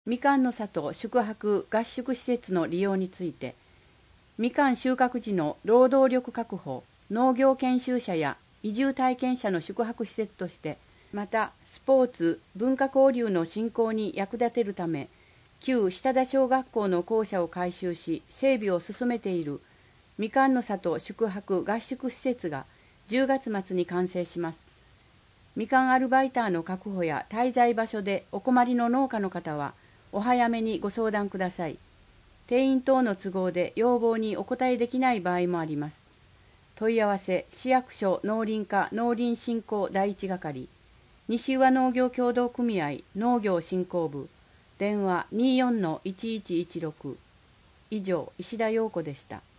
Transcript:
みかんの里宿泊合宿施設の利用について、みかん収穫時の労働力確保、農業研修者や移住体験者の宿泊施設として、またスポーツ・文化交流の振興に役立てるため、旧下田小学校の校舎を改修し整備を進めているみかんの里宿泊合宿施設が10月末に完成します。みかんアルバイターの確保や滞在場所でお困りの農家の方は、お早めにご相談ください。定員等の都合で要望にお応えできない場合もあります。問い合わせ、市役所農林課農林振興第一係、西宇和農業協同組合農業振興部、電話 24-1116。以上、石田陽子でした。